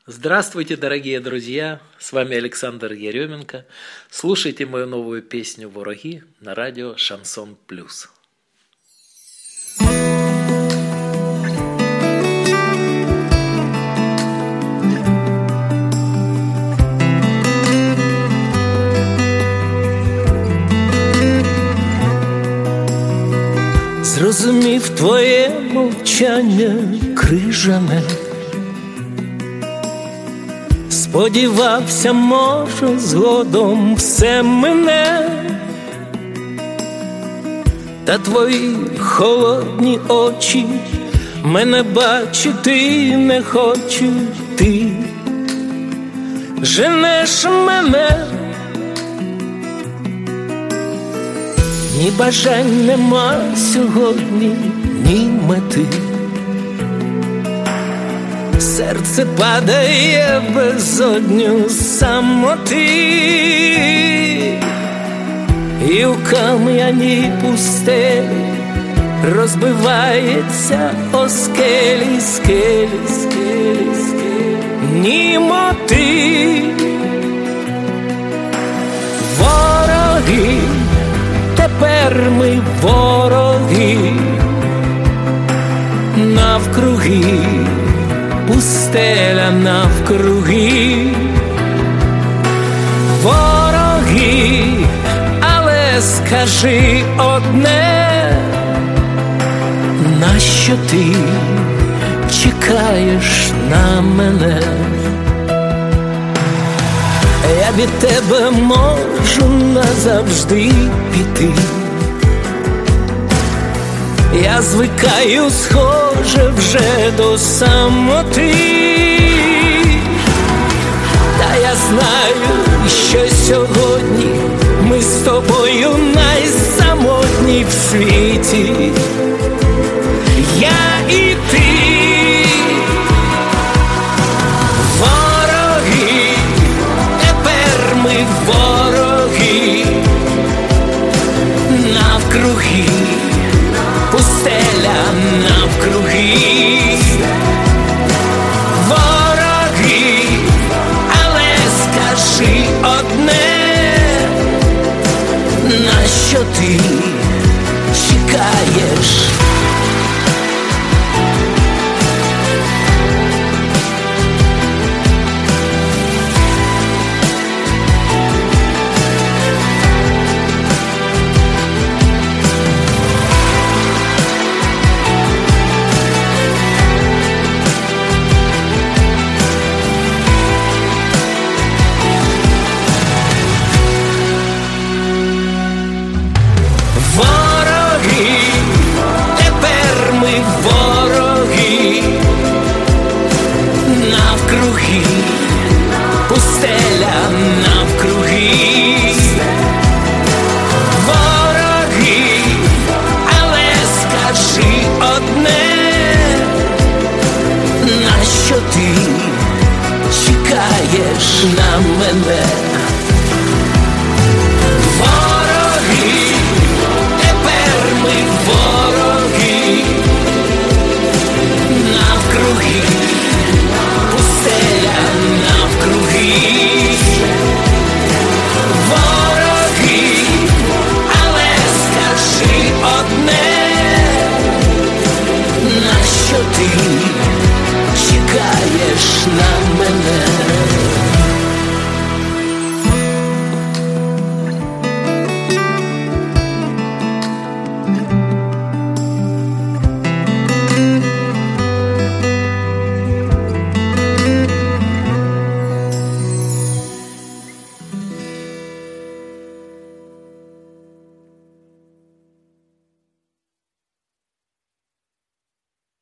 Здравствуйте, дорогие друзья! С вами Александр Еременко. Слушайте мою новую песню «Вороги» на радио Шансон Плюс. Зрозумів твоє мовчання крижане, сподівався, може, згодом все мине, та твої холодні очі мене бачити не хочуть. Ти женеш мене, ні бажань нема сьогодні, ні мети. Серце падає в безодню самоти, і у кам'яній пустелі розбивається о скелі, скелі, скелі, скелі. Німоти, вороги, тепер ми вороги, навкруги пустеля, навкруги вороги, але скажи одне, нащо ти чекаєш на мене? Я від тебе можу назавжди піти. Я звикаю, схоже, вже до самоти, та я знаю, що сьогодні ми з тобою найсамотні в світі. Я і ти, вороги, тепер ми вороги, навкруги пустеля, навкруги вороги, але скажи одне, нащо ти чекаєш? Навкруги пустеля, навкруги вороги, але скажи одне, нащо ти чекаєш на мене? Вороги, тепер ми вороги, навкруги пустеля, навкруги вороги, але скажи одне, нащо ти чекаєш на мене?